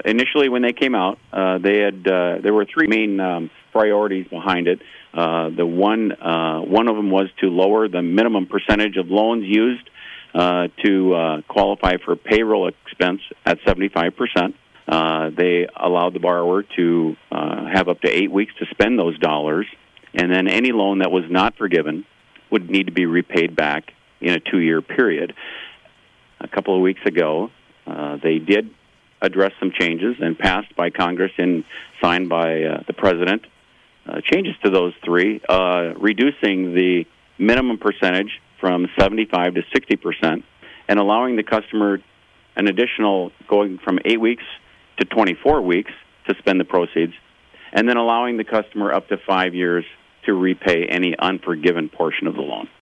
initially when they came out, there were three main priorities behind it. One of them was to lower the minimum percentage of loans used to qualify for payroll expense at 75%. They allowed the borrower to have up to 8 weeks to spend those dollars, and then any loan that was not forgiven would need to be repaid back in a 2-year period. A couple of weeks ago, they did address some changes and passed by Congress and signed by the President. Changes to those three, reducing the minimum percentage from 75 to 60%, and allowing the customer an additional going from 8 weeks to 24 weeks to spend the proceeds, and then allowing the customer up to 5 years to repay any unforgiven portion of the loan.